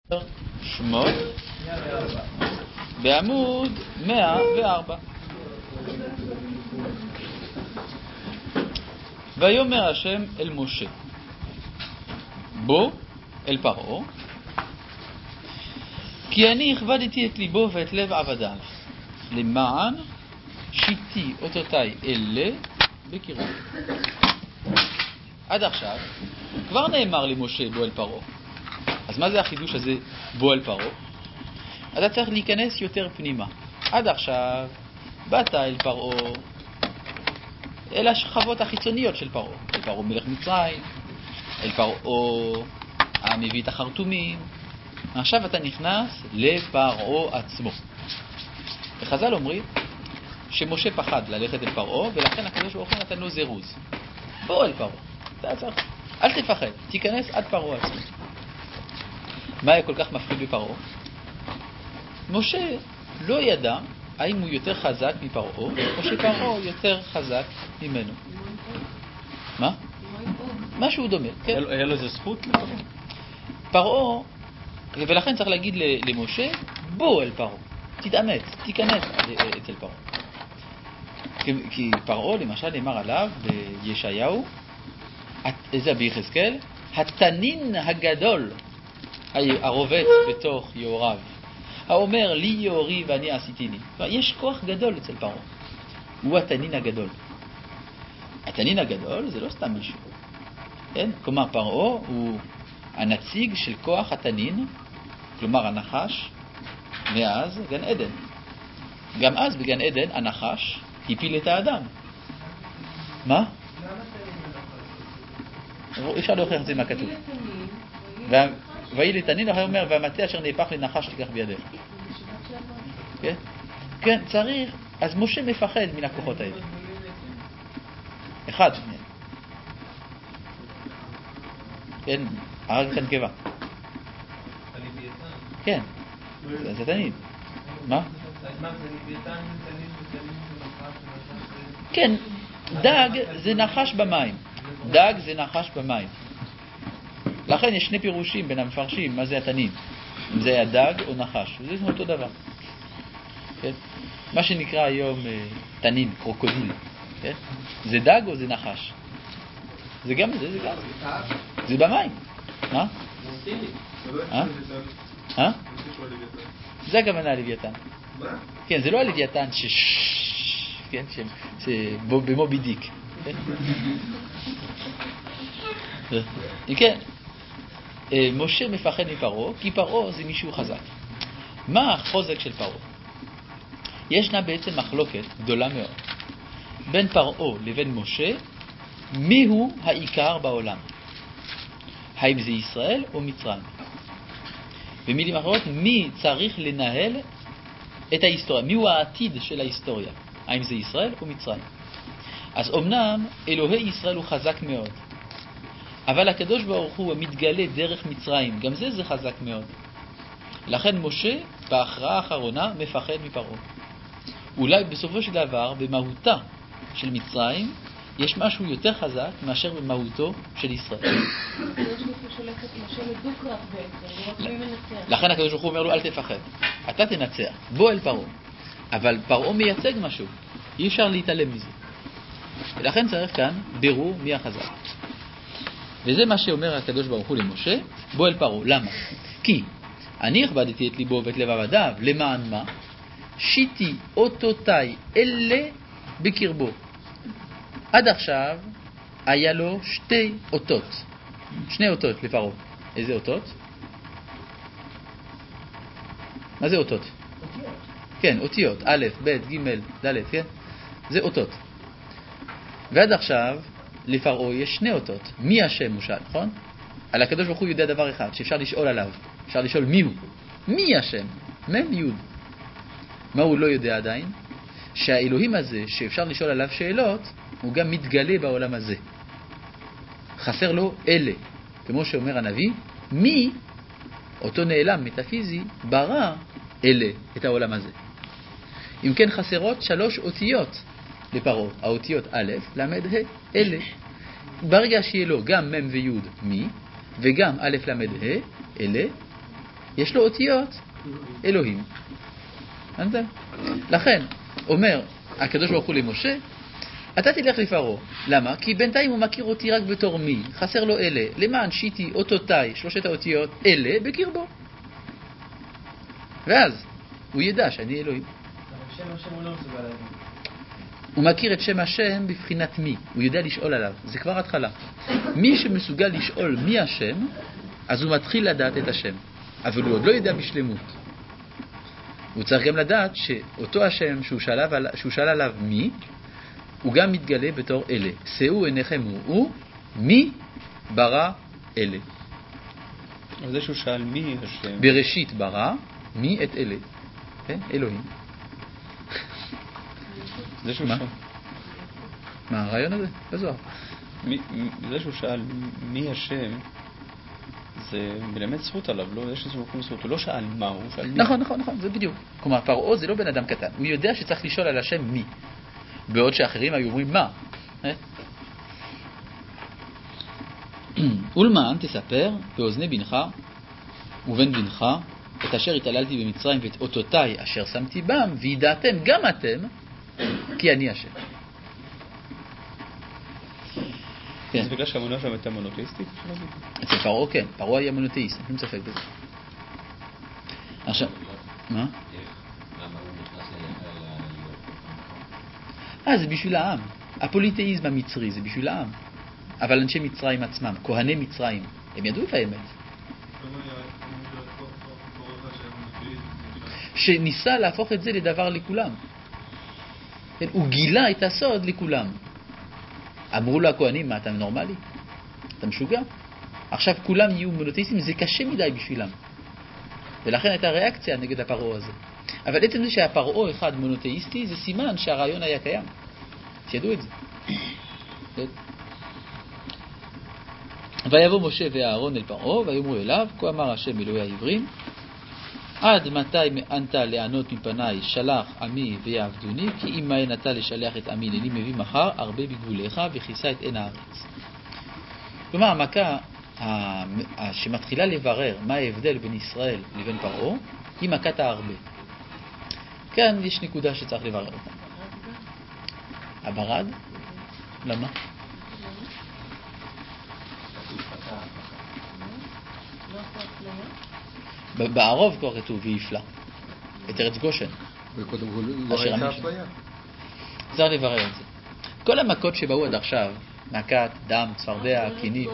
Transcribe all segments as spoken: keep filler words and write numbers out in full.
שמות בעמוד מאה וארבע. ויאמר השם אל משה בוא אל פרעה, כי אני הכבדתי את ליבו ואת לב עבדיו, למען שיתי אותותיי אלה בקרבו. עד עכשיו כבר נאמר למשה בוא אל פרעה. אז מה זה החידוש הזה בוא אל פרעה? אתה צריך להיכנס יותר פנימה. עד עכשיו באת אל פרעה, אל השכבות החיצוניות של פרעה, אל פרעה מלך מצרים, אל פרעה המביא את החרטומים. עכשיו אתה נכנס לפרעה עצמו. וחז"ל אומרים שמשה פחד ללכת אל פרעה, ולכן הקדוש ברוך הוא נתן לו זירוז. בוא אל פרעה, אתה צריך, אל תפחד, תיכנס עד פרעה עצמו. מה היה כל כך מפחיד בפרעה? משה לא ידע האם הוא יותר חזק מפרעה או שפרעה יותר חזק ממנו. מה? משהו דומה, כן? היה לו איזה זכות לפרעה? פרעה, ולכן צריך להגיד למשה בוא אל פרעה, תתאמץ, תיכנס אצל פרעה. כי פרעה למשל נאמר עליו בישעיהו, זה ביחזקאל, התנין הגדול הרובץ בתוך יאוריו, האומר לי יאורי ואני עשיתיני. יש כוח גדול אצל פרעה, הוא התנין הגדול. התנין הגדול זה לא סתם מישהו, כן? כלומר פרעה הוא הנציג של כוח התנין, כלומר הנחש, מאז גן עדן. גם אז בגן עדן הנחש הפיל את האדם. מה? אפשר להוכיח את זה מהכתוב. ויהי לתנין, אחר אומר, והמטה אשר נהפך לנחש תיקח בידיך. כן? כן, צריך. אז משה מפחד מן הכוחות האלה. אחד מהם. כן, הרג את הנקבה. כן, זה תנין. מה? כן, דג זה נחש במים. דג זה נחש במים. לכן יש שני פירושים בין המפרשים מה זה התנין, אם זה היה דג או נחש, זה אותו דבר, כן? מה שנקרא היום תנין, קרוקודיל, כן? זה דג או זה נחש? זה גם זה, זה גם זה במים. מה? אה? אה? זה הכוונה הלוויתן. כן, זה לא הלוויתן שש, כן, שבמובי דיק, כן? כן. משה מפחד מפרעה, כי פרעה זה מישהו חזק. מה החוזק של פרעה? ישנה בעצם מחלוקת גדולה מאוד בין פרעה לבין משה, מיהו העיקר בעולם? האם זה ישראל או מצרים? במילים אחרות, מי צריך לנהל את ההיסטוריה? מיהו העתיד של ההיסטוריה? האם זה ישראל או מצרים? אז אמנם אלוהי ישראל הוא חזק מאוד, אבל הקדוש ברוך הוא מתגלה דרך מצרים, גם זה זה חזק מאוד. לכן משה בהכרעה האחרונה מפחד מפרעה. אולי בסופו של דבר במהותה של מצרים יש משהו יותר חזק מאשר במהותו של ישראל. לכן הקדוש ברוך הוא אומר לו אל תפחד, אתה תנצח, בוא אל פרעה. אבל פרעה מייצג משהו, אי אפשר להתעלם מזה, ולכן צריך כאן בירור מי החזק. וזה מה שאומר הקדוש ברוך הוא למשה בוא אל פרעה. למה? כי אני הכבדתי את ליבו ואת לב עבדיו, למען מה? שיתי אותותיי אלה בקרבו. עד עכשיו היה לו שתי אותות, שני אותות לפרעה. איזה אותות? מה זה אותות? אותיות. כן, אותיות, א', ב', ג', ד', כן? זה אותות. ועד עכשיו לפרעה יש שני אותות. מי השם הוא שאל, נכון? על הקדוש ברוך הוא יודע דבר אחד שאפשר לשאול עליו, אפשר לשאול מי הוא, מי השם, מם יוד. מה הוא לא יודע עדיין? שהאלוהים הזה שאפשר לשאול עליו שאלות הוא גם מתגלה בעולם הזה. חסר לו אלה, כמו שאומר הנביא, מי אותו נעלם מטאפיזי ברא אלה, את העולם הזה. אם כן חסרות שלוש אותיות לפרעה, האותיות א', ל', ה', אלה. ברגע שיהיה לו גם מ' וי' מי, וגם א', ל', ה', אלה, יש לו אותיות אלוהים. הבנתם? לכן, אומר הקדוש ברוך הוא למשה, אתה תלך לפרעה. למה? כי בינתיים הוא מכיר אותי רק בתור מי. חסר לו אלה. למען שיתי אותותיי, שלושת האותיות, אלה בקרבו. ואז הוא ידע שאני אלוהים. אבל שם השם הוא לא מסוגל להגיד. הוא מכיר את שם השם בבחינת מי. הוא יודע לשאול עליו. זה כבר התחלה. מי שמסוגל לשאול מי השם, אז הוא מתחיל לדעת את השם. אבל הוא עוד לא יודע בשלמות. הוא צריך גם לדעת שאותו השם שהוא שאל עליו, שהוא שאל עליו מי, הוא גם מתגלה בתור אלה. שאו עיניכם הוא, מי ברא אלה. אבל זה שהוא שאל מי השם. בראשית ברא, מי את אלה. כן? אלוהים. זה שהוא מה? שאל. מה הרעיון הזה? בזוהר. מי- מי- זה שהוא שאל מי השם, זה באמת זכות עליו, לא? יש איזשהו מקום זכות. הוא לא שאל מה, הוא שאל מי. נכון, נכון, נכון, זה בדיוק. כלומר, פרעה זה לא בן אדם קטן. הוא יודע שצריך לשאול על השם מי. בעוד שאחרים היו אומרים מה. אה? ולמען תספר באוזני בנך ובן בנך את אשר התעללתי במצרים ואת אותותיי אשר שמתי בם, וידעתם גם אתם כי אני השם. כן. זה בגלל שהאמונה שלהם הייתה מונותאיסטית? אצל פרעה כן, פרעה היה מונותאיסט, אין ספק בזה. עכשיו, מה? אה, זה בשביל העם. הפוליטאיזם המצרי זה בשביל העם. אבל אנשי מצרים עצמם, כהני מצרים, הם ידעו את האמת. שניסה להפוך את זה לדבר לכולם. הוא גילה את הסוד לכולם. אמרו לו הכהנים, מה, אתה נורמלי? אתה משוגע? עכשיו כולם יהיו מונותאיסטים, זה קשה מדי בשבילם. ולכן הייתה ריאקציה נגד הפרעה הזה. אבל עצם זה שהפרעה אחד מונותאיסטי, זה סימן שהרעיון היה קיים. שידעו את זה. ויבוא משה ואהרון אל פרעה, ויאמרו אליו, כה אמר השם אלוהי העברים, עד מתי מאנת לענות מפניי שלח עמי ויעבדוני, כי אם מהן אתה לשלח את עמי לני מביא מחר הרבה בגבוליך וכיסה את עין הארץ. כלומר, המכה שמתחילה לברר מה ההבדל בין ישראל לבין פרעה, היא מכת ההרבה. כאן יש נקודה שצריך לברר אותה. הברד? למה? בערוב כבר כתוב ויפלא את ארץ גושן. וקודם כל לא הייתה אפליה. צריך לברר את זה. כל המכות שבאו עד עכשיו, מכת, דם, צפרדע, קינים.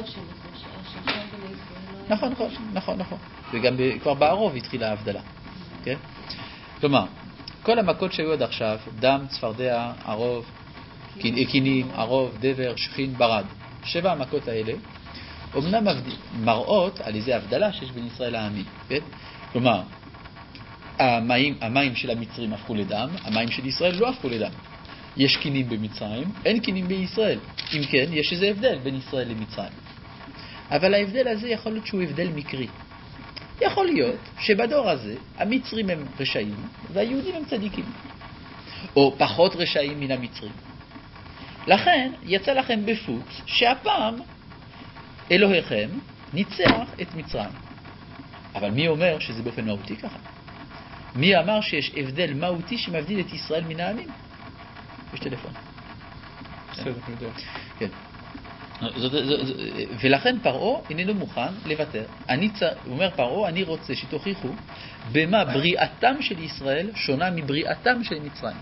נכון, נכון, נכון, נכון. וגם כבר בערוב התחילה ההבדלה. כן? כלומר, כל המכות שהיו עד עכשיו, דם, צפרדע, ערוב, קינים, ערוב, דבר, שכין, ברד. שבע המכות האלה, אמנם מראות על איזה הבדלה שיש בין ישראל לעמים. כן? כלומר, המים, המים של המצרים הפכו לדם, המים של ישראל לא הפכו לדם. יש קינים במצרים, אין קינים בישראל. אם כן, יש איזה הבדל בין ישראל למצרים. אבל ההבדל הזה יכול להיות שהוא הבדל מקרי. יכול להיות שבדור הזה המצרים הם רשעים והיהודים הם צדיקים. או פחות רשעים מן המצרים. לכן יצא לכם בפוקס שהפעם אלוהיכם ניצח את מצרים. אבל מי אומר שזה באופן מהותי ככה? מי אמר שיש הבדל מהותי שמבדיל את ישראל מן העמים? יש טלפון. בסדר, אני יודע. כן. זאת, זאת, זאת, ולכן פרעה איננו מוכן לוותר. אני צ... אומר פרעה, אני רוצה שתוכיחו במה בריאתם של ישראל שונה מבריאתם של מצרים.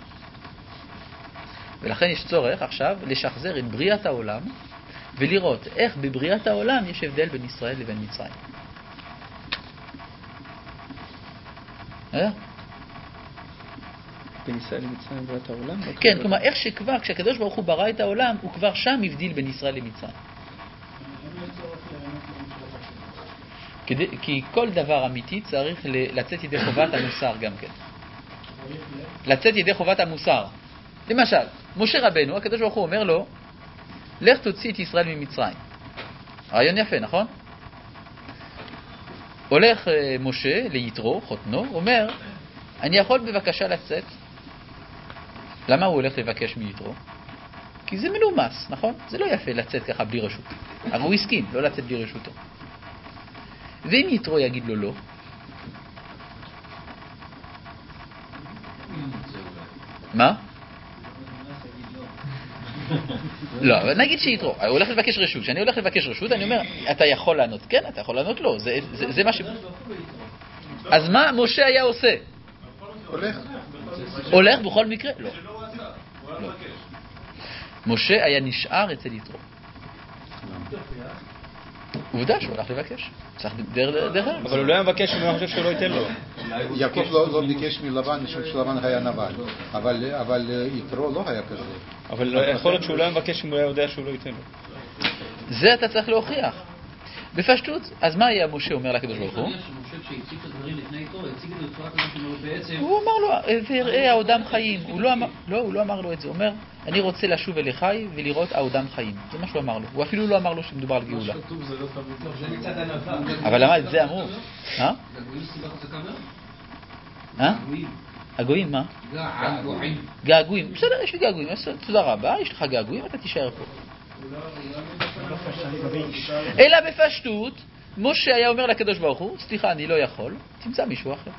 ולכן יש צורך עכשיו לשחזר את בריאת העולם ולראות איך בבריאת העולם יש הבדל בין ישראל לבין מצרים. אה? בין ישראל למצרים בריאת העולם? כן, כלומר איך שכבר כשהקדוש ברוך הוא ברא את העולם הוא כבר שם הבדיל בין ישראל למצרים. כדי, כי כל דבר אמיתי צריך לצאת ידי חובת המוסר גם כן. לצאת ידי חובת המוסר. למשל, משה רבנו, הקדוש ברוך הוא אומר לו, לך תוציא את ישראל ממצרים. רעיון יפה, נכון? הולך משה ליתרו, חותנו, אומר, אני יכול בבקשה לצאת. למה הוא הולך לבקש מיתרו? כי זה מנומס, נכון? זה לא יפה לצאת ככה בלי רשות. אבל הוא הסכים, לא לצאת בלי רשותו. ואם יתרו יגיד לו לא, מה? לא, אבל נגיד שיתרו, הוא הולך לבקש רשות. כשאני הולך לבקש רשות, אני אומר, אתה יכול לענות כן, אתה יכול לענות לא. זה, זה, זה מה ש... אז מה משה היה עושה? הולך. הולך בכל מקרה? לא. לא. משה היה נשאר אצל יתרו. עובדה שהוא הלך לבקש. צריך דרך ארץ. אבל הוא לא היה מבקש אם הוא חושב שהוא לא ייתן לו. יעקב לא ביקש מלבן, משום שלבן היה נבל. אבל יתרו לא היה כזה. אבל יכול להיות שהוא לא היה מבקש אם הוא היה יודע שהוא לא ייתן לו. זה אתה צריך להוכיח. בפשטות, אז מה היה משה אומר לקדוש ברוך הוא? הוא אמר לו, ויראה העודם חיים. הוא לא אמר, לא, הוא לא אמר לו את זה. הוא אומר, אני רוצה לשוב אל חי ולראות העודם חיים. זה מה שהוא אמר לו. הוא אפילו לא אמר לו שמדובר על גאולה. אבל למה את זה אמרו? אה? אה? הגויים, מה? געגועים. געגועים. בסדר, יש לי געגועים. תודה רבה, יש לך געגועים, אתה תישאר פה. אלא בפשטות, משה היה אומר לקדוש ברוך הוא, סליחה, אני לא יכול, תמצא מישהו אחר.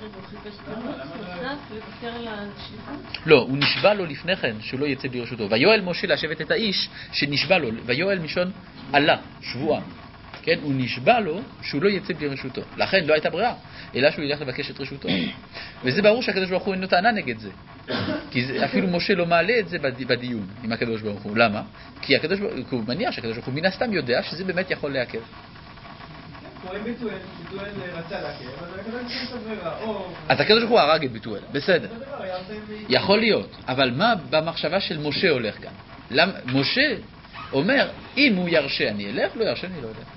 לא, הוא נשבע לו לפני כן שהוא לא יצא ברשותו. ויואל משה לשבת את האיש שנשבע לו, ויואל משון עלה, שבועה. כן, הוא נשבע לו שהוא לא יצא ברשותו. לכן לא הייתה ברירה, אלא שהוא ילך לבקש את רשותו. וזה ברור שהקדוש ברוך הוא אינו טענה נגד זה. כי זה, אפילו משה לא מעלה את זה בדיון עם הקדוש ברוך הוא. למה? כי הקדוש ברוך הוא מניח שהקדוש ברוך הוא מן הסתם יודע שזה באמת יכול לעכב. אז הקדוש ברוך הוא הרג את ביטואל, בסדר. יכול להיות, אבל מה במחשבה של משה הולך כאן? למה? משה אומר, אם הוא ירשה אני אלך, לא ירשה אני לא אלך.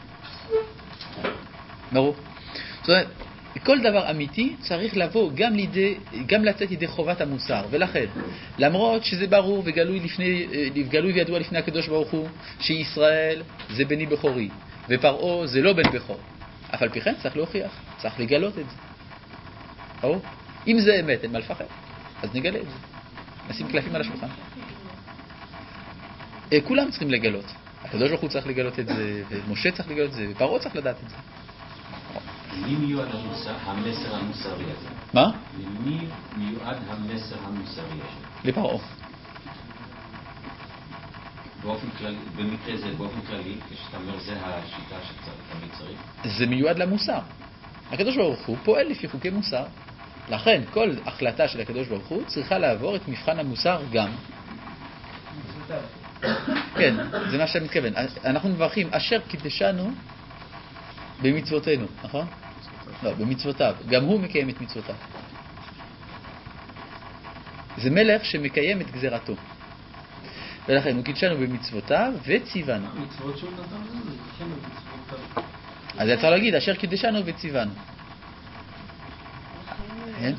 ברור. זאת אומרת, כל דבר אמיתי צריך לבוא גם, לידי, גם לצאת ידי חובת המוסר. ולכן, למרות שזה ברור וגלוי, לפני, גלוי וידוע לפני הקדוש ברוך הוא, שישראל זה בני בכורי, ופרעה זה לא בן בכור. אף על פי כן צריך להוכיח, צריך לגלות את זה. ברור? אם זה אמת, אין מה לפחד, אז נגלה את זה. נשים קלפים על השולחן. כולם צריכים לגלות. הקדוש ברוך הוא צריך לגלות את זה, ומשה צריך לגלות את זה, ופרעה צריך לדעת את זה. למי מיועד המסר המוסרי הזה? מה? למי מיועד המסר המוסרי הזה? לפרעה. באופן כללי, במקרה זה באופן כללי, כשאתה אומר זה השיטה שתמיד צריך? זה מיועד למוסר. הקדוש ברוך הוא פועל לפי חוקי מוסר. לכן כל החלטה של הקדוש ברוך הוא צריכה לעבור את מבחן המוסר גם. כן, זה מה שאני מתכוון. אנחנו מברכים, אשר קידשנו במצוותינו, נכון? לא, במצוותיו. גם הוא מקיים את מצוותיו. זה מלך שמקיים את גזירתו. ולכן הוא קידשנו במצוותיו וציוונו. מצוות שהוא נתן לנו, קידשנו במצוותיו. אז יצא להגיד, אשר קידשנו וציוונו. כן?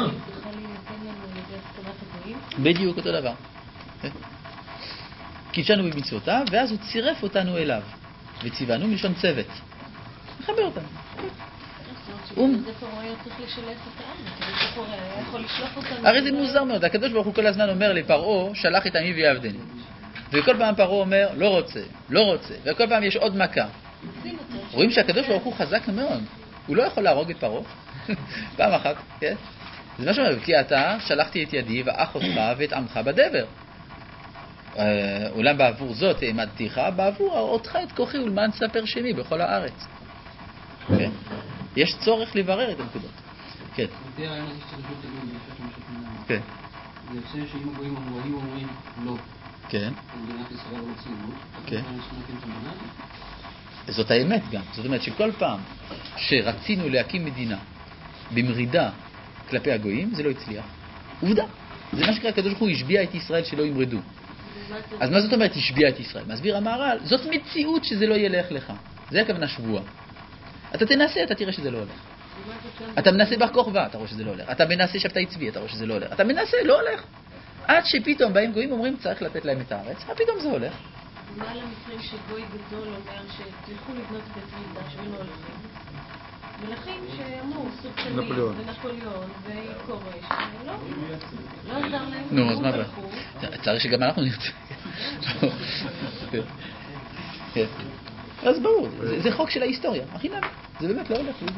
בדיוק אותו דבר. קידשנו במצוותיו, ואז הוא צירף אותנו אליו. וציוונו מלשון צוות. מחבר אותנו. הרי זה מוזר מאוד. הקדוש ברוך הוא כל הזמן אומר לפרעה, שלח את עמי ויעבדני. וכל פעם פרעה אומר, לא רוצה, לא רוצה. וכל פעם יש עוד מכה. רואים שהקדוש ברוך הוא חזק מאוד. הוא לא יכול להרוג את פרעה. פעם אחת, כן? זה מה שאומר, כי אתה שלחתי את ידי ואח אותך ואת עמך בדבר. אולם בעבור זאת העמדתיך, בעבור אותך את כוחי ולמען ספר שמי בכל הארץ. כן? יש צורך לברר את הנקודות. כן. זה הרעיון הזה שצריך להיות תגועים בהמשך מה שכנענו. כן. זה יוצא שאם הגויים אמרו, היו אומרים לא. כן. במדינת ישראל לא ציונות. כן. אז אנחנו נקים את המדינה. זאת האמת גם. זאת אומרת שכל פעם שרצינו להקים מדינה במרידה כלפי הגויים, זה לא הצליח. עובדה. זה מה שקרה, הקדוש ברוך הוא השביע את ישראל שלא ימרדו. אז מה זאת אומרת השביע את ישראל? מסביר המהר"ל, זאת מציאות שזה לא ילך לך. זה הכוונה שבועה. אתה תנסה, אתה תראה שזה לא הולך. אתה מנסה בר כוכבא, אתה רואה שזה לא הולך. אתה מנסה שבתאי צבי, אתה רואה שזה לא הולך. אתה מנסה, לא הולך. עד שפתאום באים גויים אומרים צריך לתת להם את הארץ, פתאום זה הולך. מה למקרים שגוי גדול אומר שתלכו לבנות בית מקדש ולא הולכים? מלכים שאמרו, סוג של ונפוליאון וכורש, לא, לא עזר להם. נו, אז מה זה? צריך שגם אנחנו נרצה. אז ברור, זה חוק של ההיסטוריה, הכי נמי, זה באמת לא הולך.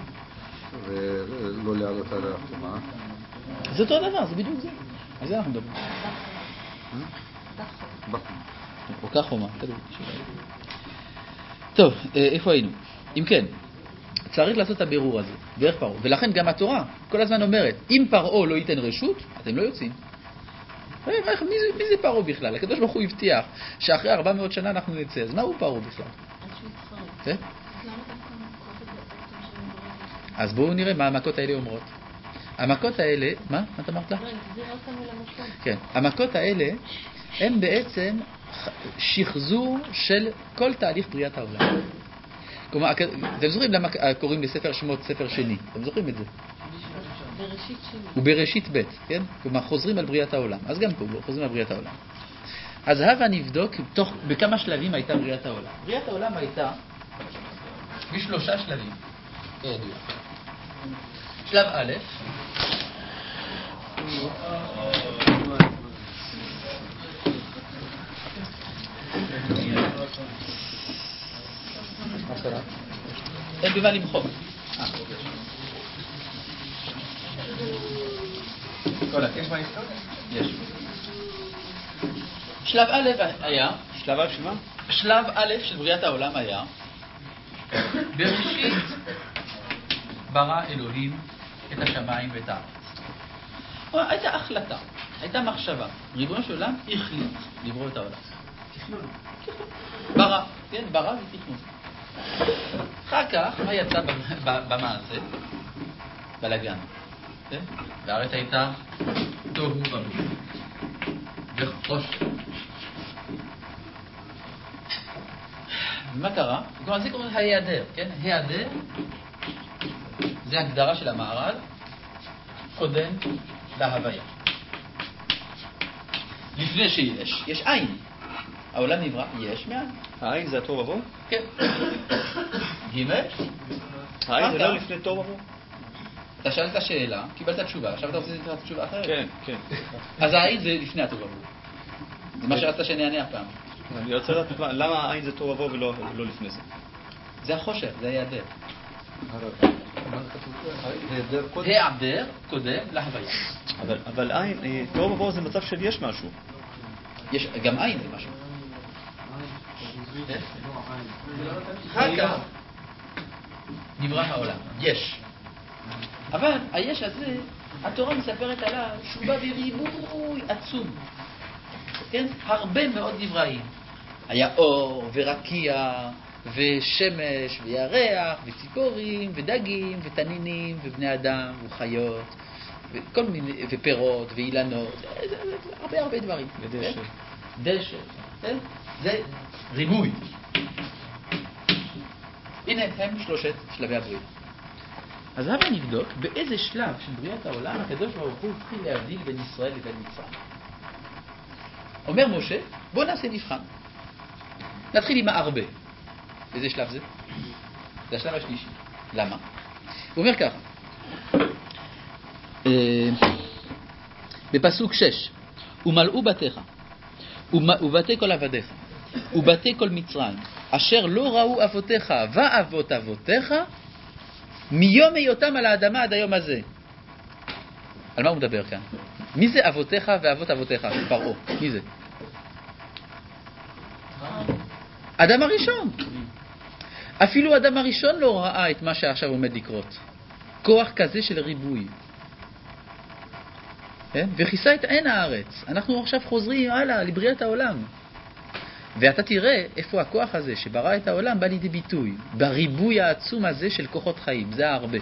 ולא לעלות על החומה. זה אותו דבר, זה בדיוק זה. על זה אנחנו מדברים. או כך חומה. טוב, איפה היינו? אם כן, צריך לעשות את הבירור הזה, דרך פרעה. ולכן גם התורה כל הזמן אומרת, אם פרעה לא ייתן רשות, אתם לא יוצאים. מי זה, מי זה פרעה בכלל? הקדוש ברוך הוא הבטיח שאחרי ארבע מאות שנה אנחנו נצא. אז מה הוא פרעה בכלל? אז בואו נראה מה המכות האלה אומרות. המכות האלה, מה? מה אתה אמרת לה? כן, המכות האלה הם בעצם שחזור של כל תהליך בריאת העולם. כלומר, אתם זוכרים למה קוראים לספר שמות ספר שני? אתם זוכרים את זה? בראשית שני. הוא בראשית ב', כן? כלומר, חוזרים על בריאת העולם. אז גם פה חוזרים על בריאת העולם. אז הבה נבדוק תוך, בכמה שלבים הייתה בריאת העולם. בריאת העולם הייתה בשלושה שלבים, כידוע. שלב א', מה קרה? אין במה למחוק. כל הכיף בהיסטוריה? יש. שלב א' היה, שלב א' של מה? שלב א' של בריאת העולם היה, בראשית ברא אלוהים את השמיים ואת הארץ. הייתה החלטה, הייתה מחשבה. ריבונו של עולם החליט לברוא את העולם. תכנון. ברא, כן, ברא ותכנון. אחר כך, מה יצא במעשה? בלגן. כן? והארץ הייתה תוהו ובוהו. וחושך. ומה קרה? כלומר, זה קוראים ההיעדר, כן? היעדר זה הגדרה של המערב קודם להוויה. לפני שיש, יש עין. העולם נברא, יש מעין. העין זה התוהו ובוהו? כן. ג' העין זה לא לפני תוהו ובוהו? אתה שאלת שאלה, קיבלת תשובה, עכשיו אתה רוצה לתת תשובה אחרת? כן, כן. אז העין זה לפני התוהו ובוהו. זה מה שרצת שנענה הפעם. אני רוצה לדעת למה העין זה תוהו ובוהו ולא לפני זה. זה החושך, זה היעדר. היעדר קודם להוויה. אבל עין, תוהו ובוהו זה מצב של יש משהו. יש, גם עין זה משהו. אחר כך נברא העולם, יש. אבל היש הזה, התורה מספרת עליו שהוא בא בריבוי עצום. כן? הרבה מאוד נבראים. היה אור ורקיע ושמש וירח וציפורים ודגים ותנינים ובני אדם וחיות וכל מיני, ופירות ואילנות, הרבה הרבה דברים. ודשא. דשא. זה ריבוי. הנה הם שלושת שלבי הבריאה. אז הבה נבדוק באיזה שלב של בריאת העולם הקדוש ברוך הוא התחיל להבדיל בין ישראל לבין מצרים. אומר משה, בוא נעשה מבחן. נתחיל עם הארבה. באיזה שלב זה? זה השלב השלישי. למה? הוא אומר ככה. בפסוק שש, ומלאו בתיך, ובתי כל עבדיך, ובתי כל מצרים, אשר לא ראו אבותיך ואבות אבותיך, מיום היותם על האדמה עד היום הזה. על מה הוא מדבר כאן? מי זה אבותיך ואבות אבותיך? פרעה. מי זה? אדם הראשון. אפילו אדם הראשון לא ראה את מה שעכשיו עומד לקרות. כוח כזה של ריבוי. כן? וכיסה את עין הארץ. אנחנו עכשיו חוזרים הלאה לבריאת העולם. ואתה תראה איפה הכוח הזה שברא את העולם בא לידי ביטוי. בריבוי העצום הזה של כוחות חיים. זה הרבה.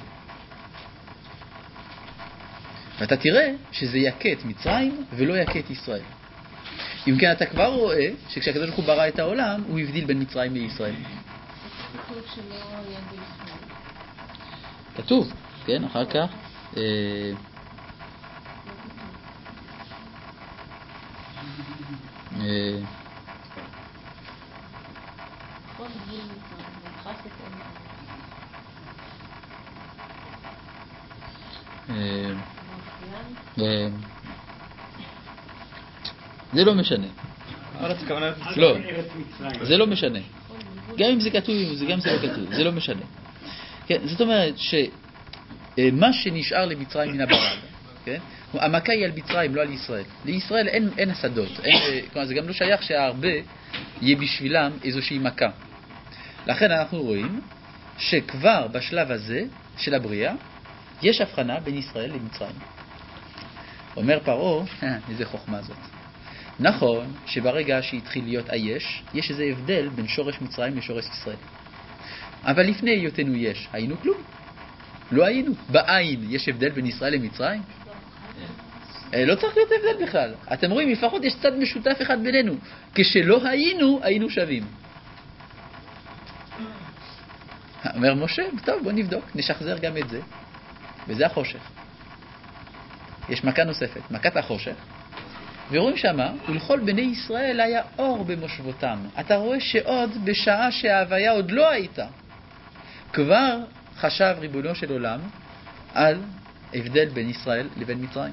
ואתה תראה שזה יקה את מצרים ולא יקה את ישראל. אם כן, אתה כבר רואה שכשהקדוש ברוך הוא ברא את העולם, הוא הבדיל בין מצרים לישראל. כתוב שלא היה בישראל. כתוב, כן, אחר כך. אה, אה, כל גבול מצרים, נדחס את עין. אה, אה, זה לא משנה. לא, זה לא משנה. גם אם זה כתוב, גם אם זה לא כתוב, זה לא משנה. כן, זאת אומרת שמה שנשאר למצרים מן הברד, כן? המכה היא על מצרים, לא על ישראל. לישראל אין, אין השדות. אין, כלומר, זה גם לא שייך שהרבה יהיה בשבילם איזושהי מכה. לכן אנחנו רואים שכבר בשלב הזה של הבריאה, יש הבחנה בין ישראל למצרים. אומר פרעה, איזה חוכמה זאת. נכון שברגע שהתחיל להיות היש, יש איזה הבדל בין שורש מצרים לשורש ישראל. אבל לפני היותנו יש, היינו כלום. לא היינו. בעין יש הבדל בין ישראל למצרים? לא צריך להיות הבדל בכלל. אתם רואים, לפחות יש צד משותף אחד בינינו. כשלא היינו, היינו שווים. אומר משה, טוב, בוא נבדוק, נשחזר גם את זה. וזה החושך. יש מכה נוספת, מכת החושך. ורואים שמה, ולכל בני ישראל היה אור במושבותם. אתה רואה שעוד בשעה שההוויה עוד לא הייתה, כבר חשב ריבונו של עולם על הבדל בין ישראל לבין מצרים.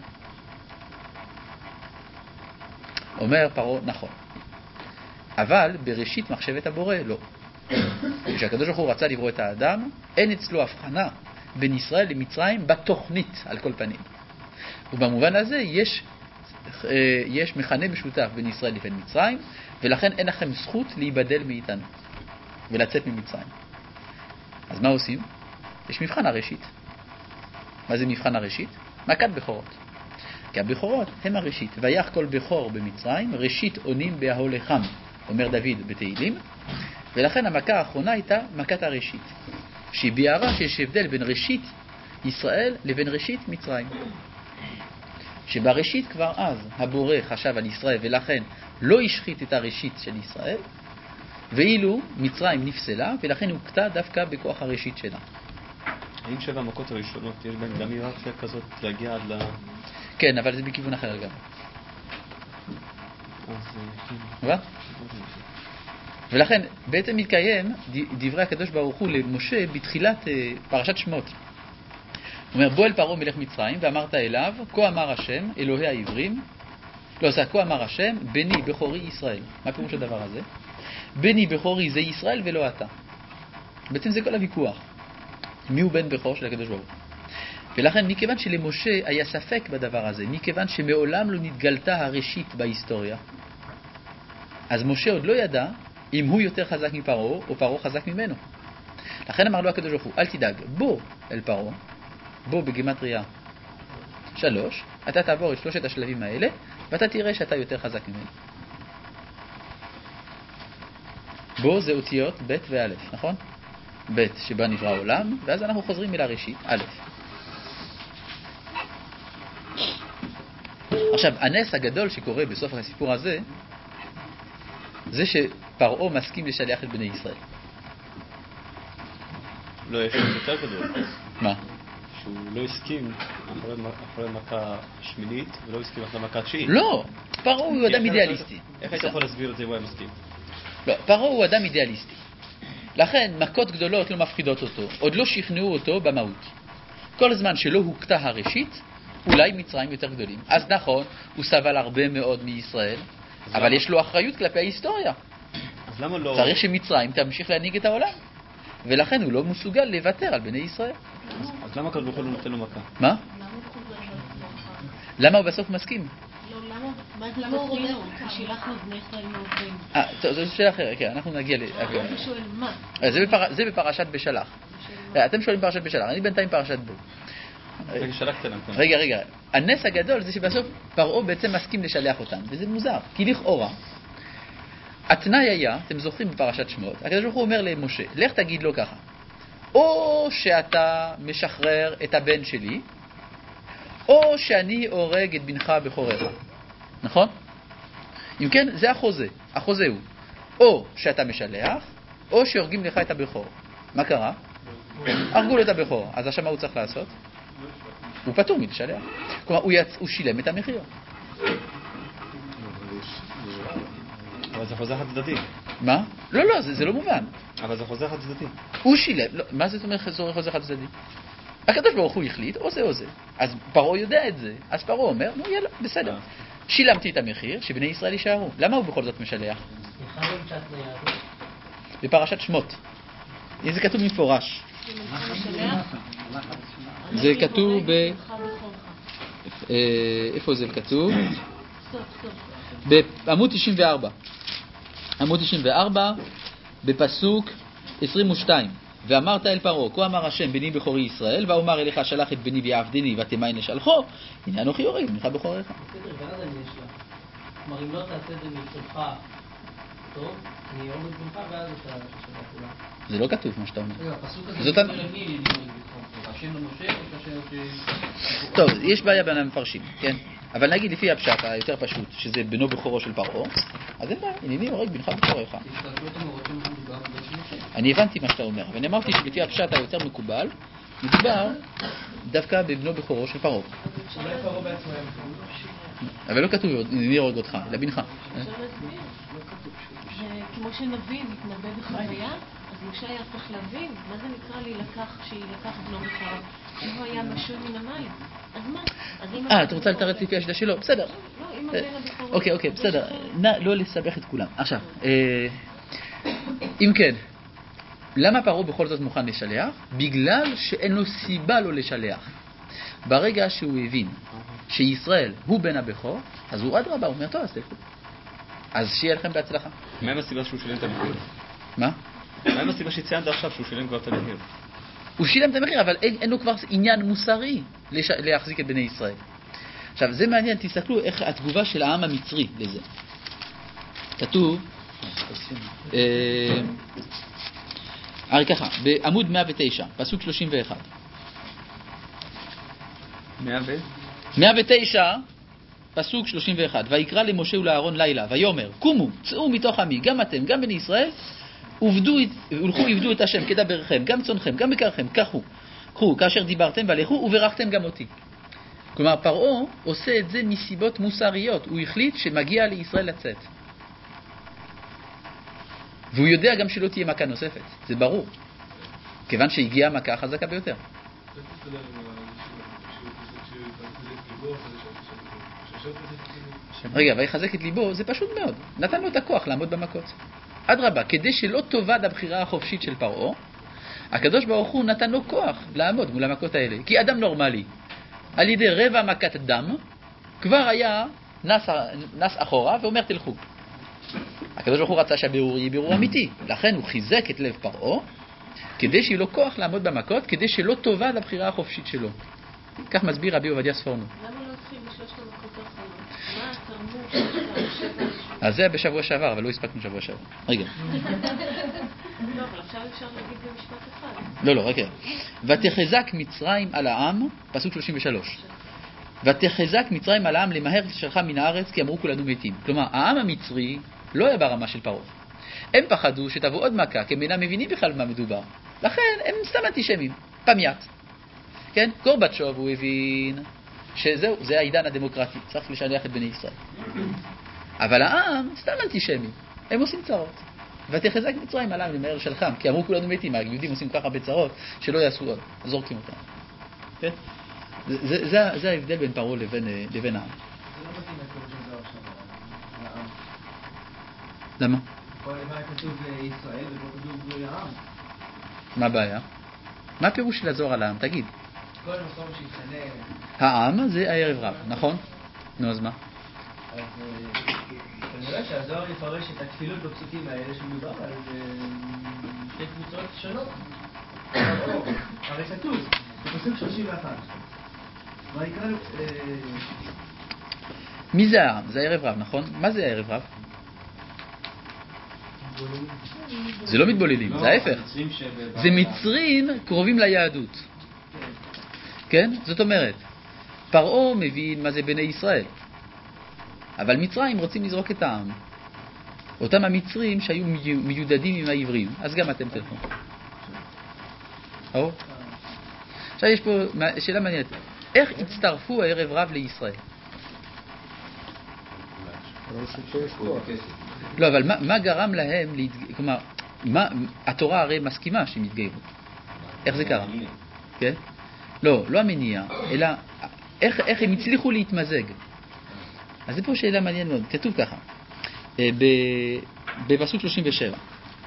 אומר פרעה, נכון. אבל בראשית מחשבת הבורא, לא. כשהקדוש ברוך הוא רצה לברוא את האדם, אין אצלו הבחנה בין ישראל למצרים בתוכנית על כל פנים. ובמובן הזה יש, יש מכנה משותף בין ישראל לבין מצרים, ולכן אין לכם זכות להיבדל מאיתנו ולצאת ממצרים. אז מה עושים? יש מבחן הראשית. מה זה מבחן הראשית? מכת בכורות. כי הבכורות הם הראשית. ויח כל בכור במצרים, ראשית עונים בהולכם, אומר דוד בתהילים. ולכן המכה האחרונה הייתה מכת הראשית, שהיא ביארה שיש הבדל בין ראשית ישראל לבין ראשית מצרים. שבראשית כבר אז הבורא חשב על ישראל ולכן לא השחית את הראשית של ישראל, ואילו מצרים נפסלה ולכן הוקטה דווקא בכוח הראשית שלה. האם שבע המכות הראשונות יש בהן גם היררכיה כזאת להגיע עד ל... כן, אבל זה בכיוון אחר גם. אז... ולכן בעצם מתקיים דברי הקדוש ברוך הוא למשה בתחילת פרשת שמות. הוא אומר, בוא אל פרעה מלך מצרים ואמרת אליו, כה אמר השם אלוהי העברים, לא, זה כה אמר השם בני בכורי ישראל. מה פירוש הדבר הזה? בני בכורי זה ישראל ולא אתה. בעצם זה כל הוויכוח. מי הוא בן בכור של הקדוש ברוך הוא? ולכן מכיוון שלמשה היה ספק בדבר הזה, מכיוון שמעולם לא נתגלתה הראשית בהיסטוריה, אז משה עוד לא ידע אם הוא יותר חזק מפרעה או פרעה חזק ממנו. לכן אמר לו הקדוש ברוך הוא, אל תדאג, בוא אל פרעה, בוא בגימטריה שלוש, אתה תעבור את שלושת השלבים האלה ואתה תראה שאתה יותר חזק ממנו. בוא זה אותיות ב' וא', נכון? ב' שבה נברא העולם, ואז אנחנו חוזרים אל הראשית, א'. עכשיו, הנס הגדול שקורה בסוף הסיפור הזה, זה שפרעה מסכים לשלח את בני ישראל. לא, יש יותר גדול. מה? שהוא לא הסכים אחרי מכה שמינית, ולא הסכים אחרי מכה תשיעית. לא, פרעה הוא אדם אידיאליסטי. איך היית יכול להסביר את זה אם הוא היה מסכים? לא, פרעה הוא אדם אידיאליסטי. לכן מכות גדולות לא מפחידות אותו, עוד לא שכנעו אותו במהות. כל זמן שלא הוקטה הראשית, אולי מצרים יותר גדולים. אז נכון, הוא סבל הרבה מאוד מישראל, אבל למה? יש לו אחריות כלפי ההיסטוריה. אז למה לא... צריך שמצרים תמשיך להנהיג את העולם. ולכן הוא לא מסוגל לוותר על בני ישראל. אז, אז למה הקדוש ברוך הוא לא נותן לו מכה? מה? למה הוא בסוף מסכים? לא, למה? למה הוא רוצה? שילחנו בני ישראל מעובדים. אה, זו שאלה אחרת, כן, אנחנו נגיע ל... אני שואל, מה? זה בפרשת בשלח. אתם שואלים פרשת בשלח, אני בינתיים פרשת בו. רגע, רגע. הנס הגדול זה שבסוף פרעה בעצם מסכים לשלח אותם, וזה מוזר, כי לכאורה התנאי היה, אתם זוכרים בפרשת שמות, הקדוש ברוך הוא אומר למשה, לך תגיד לו ככה, או שאתה משחרר את הבן שלי, או שאני הורג את בנך בכורך. נכון? אם כן, זה החוזה. החוזה הוא, או שאתה משלח, או שהורגים לך את הבכור. מה קרה? הרגו לו את הבכור. אז עכשיו מה הוא צריך לעשות? הוא פטור מלשלח. כלומר, הוא, יצ... הוא שילם את המחיר. אבל זה חוזה חד צדדי. מה? לא, לא, זה, זה לא מובן. אבל זה חוזה חד צדדי. הוא שילם. לא, מה זה זאת אומרת חוזה חד צדדי? הקדוש ברוך הוא החליט, או זה או זה. אז פרעה יודע את זה. אז פרעה אומר, נו יאללה, בסדר. שילמתי את המחיר, שבני ישראל יישארו. למה הוא בכל זאת משלח? בפרשת שמות. זה כתוב מפורש. זה כתוב ב... אה, איפה זה כתוב? סוף, סוף. בעמוד תשעים וארבע. עמוד תשעים וארבע, בפסוק עשרים ושתיים. ואמרת אל פרעה, כה אמר השם בני בכורי ישראל, ואומר אליך שלח את בני ויעבדני ותימני לשלחו, הנה אנוכי יורג בנך בכוריך. בסדר, ואז אני יש לה. כלומר, אם לא תעשה את זה מרצונך טוב, אני אוהב את בנך ואז אתה ששלח כולה. זה לא כתוב מה שאתה אומר. רגע, הפסוק הזה זאת מדבר על מי עניינים בלבכם? השם למשה או כאשר ש... טוב, יש בעיה בין המפרשים, כן? אבל נגיד לפי הפשט היותר פשוט, שזה בנו בכורו של פרעה, אז אין בעיה, הנני הורג בנך בכוריך. השתלשלות המורות שם מדובר בבן של משה. אני הבנתי מה שאתה אומר, אבל אני אמרתי שלפי הפשט היותר מקובל, מדובר דווקא בבנו בכורו של פרעה. אולי פרעה בעצמו היה מקום. אבל לא כתוב הנני הורג אותך, אלא בנך. אפשר להסביר. זה כמו שנביא מתנבא בחוויה, אז משה היה צריך להבין מה זה נקרא להילקח, שיילקח בנו בכורו. אם הוא היה משול מן המים, אז מה? אז אם אה, אתה רוצה לתרץ לפי השיטה שלו? בסדר. לא, אם הבן הבכורו... אוקיי, אוקיי, בסדר. נא לא לסבך את כולם. עכשיו, אה, אם כן, למה פרעה בכל זאת מוכן לשלח? בגלל שאין לו סיבה לא לשלח. ברגע שהוא הבין שישראל הוא בן הבכור, אז הוא אדרבה, הוא אומר, טוב, אז תלכו. אז שיהיה לכם בהצלחה. מה עם הסיבה שהוא שילם את המחיר? מה? מה עם הסיבה שציינת עכשיו שהוא שילם כבר את המחיר? הוא שילם את המחיר, אבל אין, אין לו כבר עניין מוסרי לש... להחזיק את בני ישראל. עכשיו, זה מעניין, תסתכלו איך התגובה של העם המצרי לזה. כתוב, אה, הרי ככה, בעמוד מאה ותשע, פסוק שלושים ואחת. מאה ו... מאה ותשע, פסוק שלושים ואחת. ויקרא למשה ולאהרון לילה, ויאמר, קומו, צאו מתוך עמי, גם אתם, גם בני ישראל, עבדו, הלכו עבדו את השם כדברכם, גם צונכם, גם בקרכם, קחו, קחו, כאשר דיברתם והלכו וברכתם גם אותי. כלומר, פרעה עושה את זה מסיבות מוסריות. הוא החליט שמגיע לישראל לצאת. והוא יודע גם שלא תהיה מכה נוספת. זה ברור. כיוון שהגיעה המכה החזקה ביותר. רגע, ויחזק את ליבו, זה פשוט מאוד. נתן לו את הכוח לעמוד במכות. אדרבה, כדי שלא תאבד הבחירה החופשית של פרעה, הקדוש ברוך הוא נתן לו כוח לעמוד מול המכות האלה. כי אדם נורמלי, על ידי רבע מכת דם, כבר היה נס, נס אחורה ואומר תלכו. הקדוש ברוך הוא רצה שהבירור יהיה בירור אמיתי. לכן הוא חיזק את לב פרעה, כדי שיהיה לו כוח לעמוד במכות, כדי שלא תאבד הבחירה החופשית שלו. כך מסביר רבי עובדיה ספורנו. למה לא התחיל בשלושת המכות האחרונות? מה התרמות של השבע ראשון? אז זה בשבוע שעבר, אבל לא הספקנו שבוע שעבר. רגע. לא, אבל עכשיו אפשר להגיד במשפט אחד. לא, לא, רגע. ותחזק מצרים על העם, פסוק שלושים ושלוש. ותחזק מצרים על העם למהר שלך מן הארץ, כי אמרו כולנו מתים. כלומר, העם המצרי לא היה ברמה של פרעה. הם פחדו שתבוא עוד מכה, כי הם אינם מבינים בכלל מה מדובר. לכן הם סתם אנטישמים, פמיית. כן? גורבצ'וב הוא הבין שזהו, זה העידן הדמוקרטי, צריך לשלח את בני ישראל. אבל העם סתם אנטישמי, הם עושים צרות. ותחזק מצרים על העם למהר שלך, כי אמרו כולנו מתים, היהודים עושים ככה בצרות, שלא יעשו עוד, זורקים אותם. כן? זה, זה, זה ההבדל בין פרעה לבין, לבין העם. זה לא מתאים לפירוש של זוהר שם, לעם. למה? פה למעלה כתוב ישראל ופה כתוב לעם. מה הבעיה? מה הפירוש של הזוהר על העם? תגיד. כל מקום שיתחנה... העם זה הערב רב, נכון? נו, אז מה? אז כנראה שהזוהר יפרש את הכפילות בפסוקים האלה שמדובר על שתי קבוצות שונות. הרי כתוב, בפסוק שלושים ואחת. מה יקרא לו... מי זה העם? זה הערב רב, נכון? מה זה הערב רב? זה לא מתבוללים, זה ההפך. זה מצרים קרובים ליהדות. כן? זאת אומרת, פרעה מבין מה זה בני ישראל. אבל מצרים רוצים לזרוק את העם. אותם המצרים שהיו מיודדים עם העברים. אז גם אתם תלכו. או? עכשיו יש פה שאלה מעניינת. איך הצטרפו הערב רב לישראל? לא, אבל מה, מה גרם להם להתג... כלומר, מה, התורה הרי מסכימה שהם יתגיירו. איך זה קרה? כן? לא, לא המניע, אלא איך, איך הם הצליחו להתמזג. אז זה פה שאלה מעניינת מאוד. כתוב ככה, בפסוק שלושים ושבע.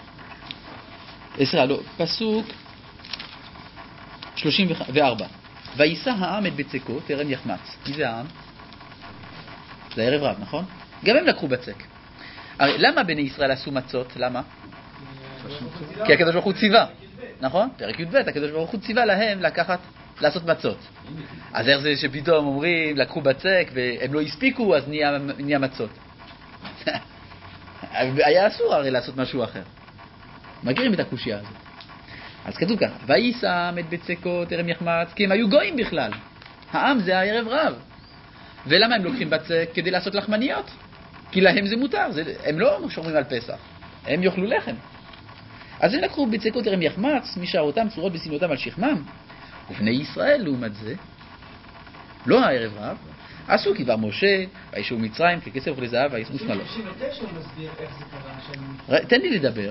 עשרה, לא, פסוק שלושים וארבע. ויישא העם את בצקו טרם יחמץ. מי זה העם? זה ערב רב, נכון? גם הם לקחו בצק. הרי למה בני ישראל עשו מצות? למה? כי הקדוש ברוך הוא ציווה, נכון? פרק י"ב, הקדוש ברוך הוא ציווה להם לקחת, לעשות מצות. אז איך זה שפתאום אומרים, לקחו בצק והם לא הספיקו, אז נהיה, נהיה מצות? היה אסור הרי לעשות משהו אחר. מכירים את הקושיה הזאת. אז כתוב ככה, ויישא את בצקו טרם יחמץ, כי הם היו גויים בכלל. העם זה הערב רב. ולמה הם לוקחים בצק? כדי לעשות לחמניות. כי להם זה מותר, זה, הם לא שומרים על פסח, הם יאכלו לחם. אז הם לקחו בצקו טרם יחמץ, משערותם צורות בסמלותם על שכמם. ובני ישראל לעומת זה, לא הערב רב, עשו כדבר משה, וישאו מצרים ככסף ולזהב וישאו שמאלות. ב-שלושים ותשע הוא מסביר איך זה קרה שם. תן לי לדבר.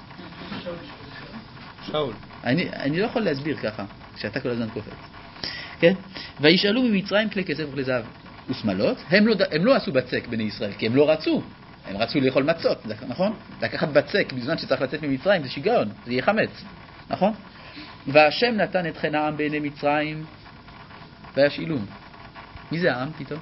שאול. אני, אני לא יכול להסביר ככה, כשאתה כל הזמן קופץ. כן? וישאלו ממצרים כלי כסף ולזהב ושמאלות, הם לא, הם לא עשו בצק בני ישראל, כי הם לא רצו. הם רצו לאכול מצות, נכון? לקחת בצק בזמן שצריך לצאת ממצרים, זה שיגעון, זה יהיה חמץ, נכון? והשם נתן את חן העם בעיני מצרים וישאילום. מי זה העם פתאום?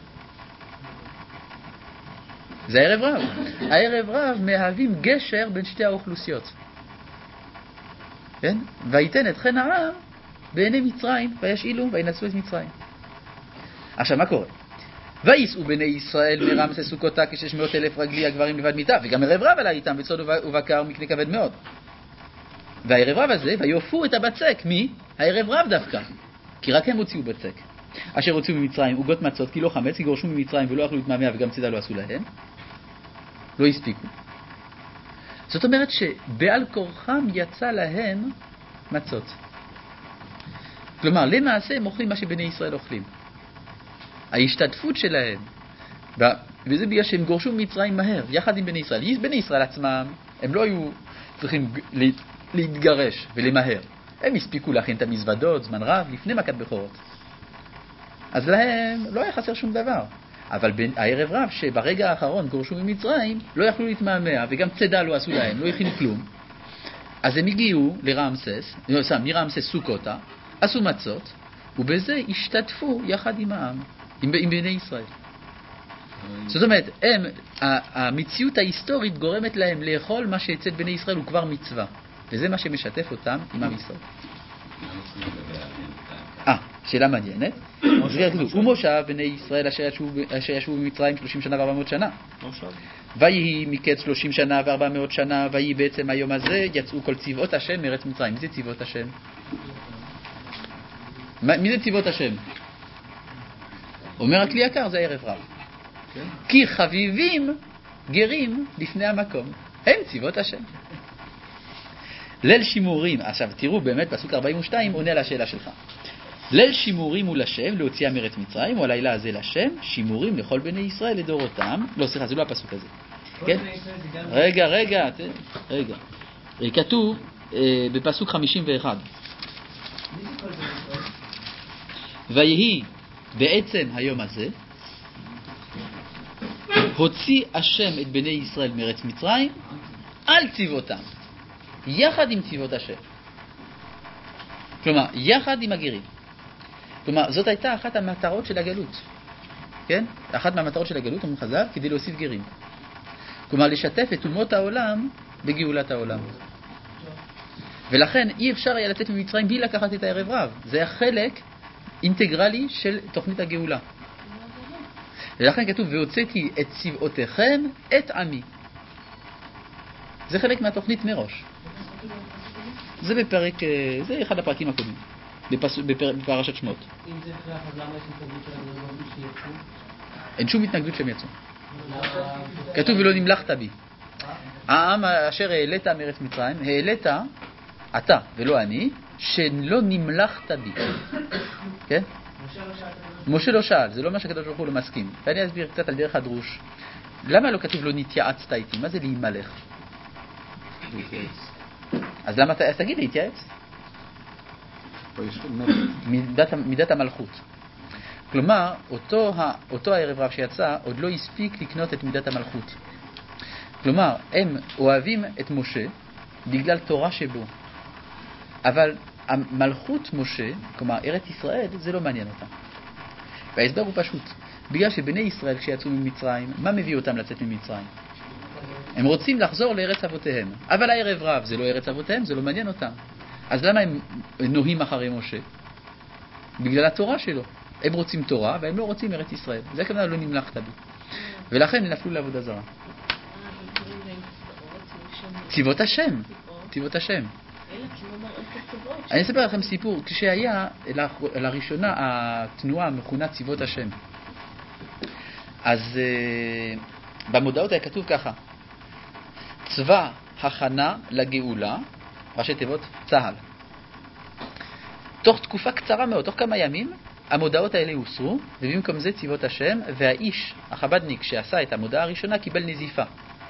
זה הערב רב. הערב רב מהווים גשר בין שתי האוכלוסיות. כן? ויתן את חן העם בעיני מצרים וישאילום וינצלו את מצרים. עכשיו מה קורה? וייסעו בני ישראל מרמסס סוכותה כשש מאות אלף רגלי הגברים לבד מיתה, וגם ערב רב עלה איתם בצוד ובקר מקנה כבד מאוד. והערב רב הזה, ויופו את הבצק, מי? הערב רב דווקא, כי רק הם הוציאו בצק. אשר הוציאו ממצרים עוגות מצות, כי לא חמץ, כי גורשו ממצרים ולא אכלו את מהמיה וגם צידה לא עשו להם. לא הספיקו. זאת אומרת שבעל כורחם יצא להם מצות. כלומר, למעשה הם אוכלים מה שבני ישראל אוכלים. ההשתתפות שלהם, וזה בגלל שהם גורשו ממצרים מהר, יחד עם בני ישראל. בני ישראל עצמם, הם לא היו צריכים להתגרש ולמהר. הם הספיקו להכין את המזוודות זמן רב לפני מכת בכורות. אז להם לא היה חסר שום דבר. אבל הערב רב שברגע האחרון גורשו ממצרים, לא יכלו להתמהמה וגם צדה לא עשו להם, לא הכינו כלום. אז הם הגיעו לרמסס, מרמסס סוכותה, עשו מצות, ובזה השתתפו יחד עם העם, עם, עם בני ישראל. זאת אומרת, הם, המציאות ההיסטורית גורמת להם לאכול מה שאצל בני ישראל הוא כבר מצווה. וזה מה שמשתף אותם עם עם ישראל. אה, שאלה מעניינת. ומושב בני ישראל אשר ישבו במצרים שלושים שנה וארבע מאות שנה. ויהי מקץ שלושים שנה וארבע מאות שנה, ויהי בעצם היום הזה יצאו כל צבאות השם מארץ מצרים. מי זה צבאות השם? מי זה צבאות השם? אומר הכלי יקר, זה ערב רב. כי חביבים גרים לפני המקום. הם צבאות השם. ליל שימורים, עכשיו תראו באמת פסוק ארבעים ושתיים עונה על השאלה שלך. ליל שימורים הוא לשם להוציאה מארץ מצרים, או הלילה הזה לשם שימורים לכל בני ישראל לדורותם. לא, סליחה, זה לא הפסוק הזה. כן? רגע, רגע, רגע. כתוב בפסוק חמישים ואחת. ויהי בעצם היום הזה הוציא השם את בני ישראל מארץ מצרים על צבאותם, יחד עם צבאות השם. כלומר, יחד עם הגרים. כלומר, זאת הייתה אחת המטרות של הגלות. כן? אחת מהמטרות של הגלות, אומרים חז"ל, כדי להוסיף גרים. כלומר, לשתף את אומות העולם בגאולת העולם. ולכן אי אפשר היה לצאת ממצרים בלי לקחת את הערב רב. זה היה חלק אינטגרלי של תוכנית הגאולה. ולכן כתוב, והוצאתי את צבאותיכם את עמי. זה חלק מהתוכנית מראש. זה בפרק, זה אחד הפרקים הקודמים, בפס, בפר, בפרשת שמות. אם זה כך, אז למה יש התנגדות של הגאולה שיצאו? אין שום התנגדות שהם יצאו. כתוב, ולא נמלכת בי. העם אשר העלית מארץ מצרים, העלית אתה ולא אני, שלא נמלכת בי. כן? משה לא שאל, זה לא מה שהקדוש ברוך הוא לא מסכים. ואני אסביר קצת על דרך הדרוש. למה לא כתוב לא נתייעצת איתי? מה זה להימלך? אז למה אתה, אז תגיד להתייעץ? מידת, מידת המלכות. כלומר, אותו, אותו הערב רב שיצא עוד לא הספיק לקנות את מידת המלכות. כלומר, הם אוהבים את משה בגלל תורה שבו. אבל המלכות משה, כלומר ארץ ישראל, זה לא מעניין אותם. וההסבר הוא פשוט. בגלל שבני ישראל כשיצאו ממצרים, מה מביא אותם לצאת ממצרים? הם רוצים לחזור לארץ אבותיהם. אבל הערב רב זה לא ארץ אבותיהם, זה לא מעניין אותם. אז למה הם נוהים אחרי משה? בגלל התורה שלו. הם רוצים תורה, והם לא רוצים ארץ ישראל. זה כמובן לא נמלכת בי. ולכן הם נפלו לעבודה זרה. צבאות השם. צבאות השם. אני אספר לכם סיפור. כשהיה לראשונה התנועה מכונה צבאות השם, אז uh, במודעות היה כתוב ככה: צבא הכנה לגאולה, ראשי תיבות צהל. תוך תקופה קצרה מאוד, תוך כמה ימים, המודעות האלה הוסרו, ובמקום זה צבאות השם, והאיש, החבדניק שעשה את המודעה הראשונה, קיבל נזיפה.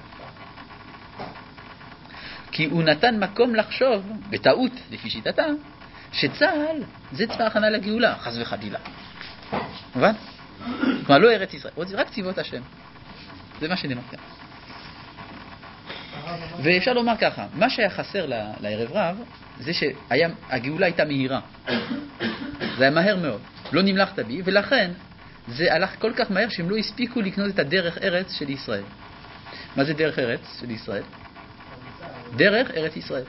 כי הוא נתן מקום לחשוב, בטעות, לפי שיטתה, שצהל זה צבא הכנה לגאולה, חס וחלילה. מובן? כלומר, לא ארץ ישראל, רק צבאות השם. זה מה שנאמר כאן. ואפשר לומר ככה, מה שהיה חסר לערב רב, זה שהגאולה הייתה מהירה. זה היה מהר מאוד, לא נמלכת בי, ולכן זה הלך כל כך מהר שהם לא הספיקו לקנות את הדרך ארץ של ישראל. מה זה דרך ארץ של ישראל? דרך ארץ ישראל.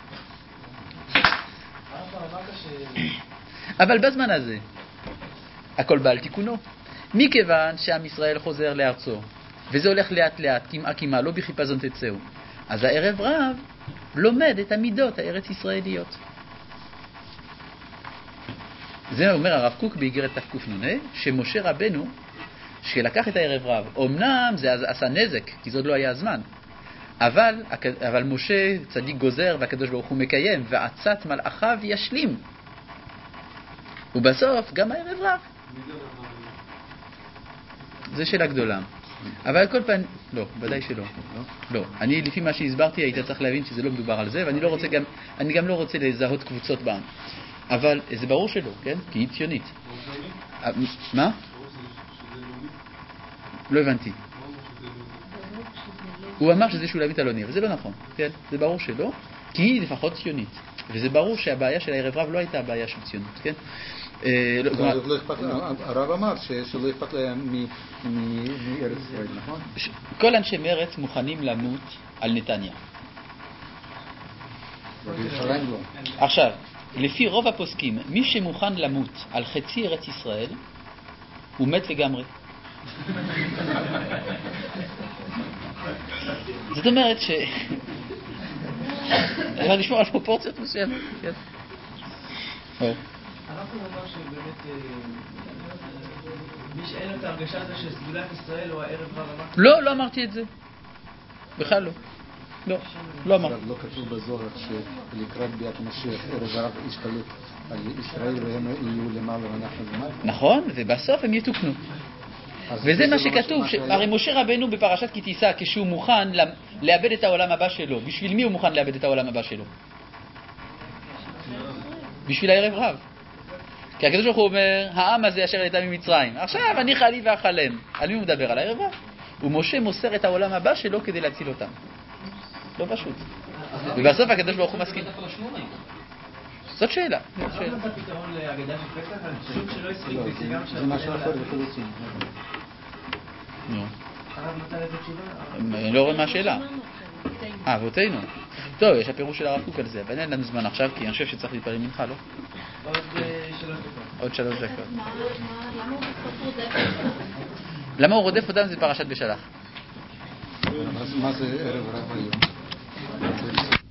אבל בזמן הזה, הכל בא על תיקונו. מכיוון שעם ישראל חוזר לארצו, וזה הולך לאט לאט, כמעה כמעה, לא בחיפזון תצאו, אז הערב רב לומד את המידות הארץ ישראליות. זה אומר הרב קוק באיגרת תקנ"ה, שמשה רבנו, שלקח את הערב רב, אמנם זה עשה נזק, כי זאת לא היה הזמן, אבל, אבל משה צדיק גוזר והקדוש ברוך הוא מקיים, ועצת מלאכיו ישלים. ובסוף גם הערב רב. זה שאלה גדולה. אבל על כל פעם, לא, ודאי שלא. לא. אני, לפי מה שהסברתי, היית צריך להבין שזה לא מדובר על זה, ואני לא רוצה גם, אני גם לא רוצה לזהות קבוצות בעם. אבל זה ברור שלא, כן? כי היא ציונית. מה? לא הבנתי. הוא אמר שזה שולמית אלוני, אבל זה לא נכון, כן? זה ברור שלא, כי היא לפחות ציונית. וזה ברור שהבעיה של הערב רב לא הייתה הבעיה של ציונות, כן? הרב אמר שלא אכפת להם מארץ ישראל, נכון? כל אנשי מרץ מוכנים למות על נתניה. עכשיו, לפי רוב הפוסקים, מי שמוכן למות על חצי ארץ ישראל, הוא מת לגמרי. זאת אומרת ש... אפשר לשמור על פרופורציות מסוימת. הרב אמר שבאמת מי שאין את ההרגשה הזו שסגולת ישראל הוא הערב רב אמר... לא, לא אמרתי את זה. בכלל לא. לא, לא אמרתי. לא כתוב בזוהר שלקראת ביאת המשיח ערב רב ישתלט על ישראל והם יהיו למעלה ואנחנו למעלה? נכון, ובסוף הם יתוקנו. וזה מה שכתוב, הרי משה רבנו בפרשת כי תישא, כשהוא מוכן לאבד את העולם הבא שלו, בשביל מי הוא מוכן לאבד את העולם הבא שלו? בשביל הערב רב. כי הקדוש ברוך הוא אומר, העם הזה אשר יצא ממצרים, עכשיו אני חלי ואחלם. על מי הוא מדבר? על הערב רב. ומשה מוסר את העולם הבא שלו כדי להציל אותם. לא פשוט. ובסוף הקדוש ברוך הוא מסכים. זאת שאלה. לא נתת פתרון להגדה של פסח, אבל פשוט שלא הספיק וגם זה משהו אחר לחלוטין. נו. הרב נתן איזה תשובה? אני לא רואה מה השאלה. אה, אבותינו. טוב, יש הפירוש של הרב קוק על זה, אבל אין לנו זמן עכשיו, כי אני חושב שצריך להתפלל מנחה, לא? עוד שלוש דקות. עוד שלוש דקות. למה הוא בסוף רודף אותם? למה הוא רודף אותם? זה פרשת בשלח. מה זה ערב רב היום?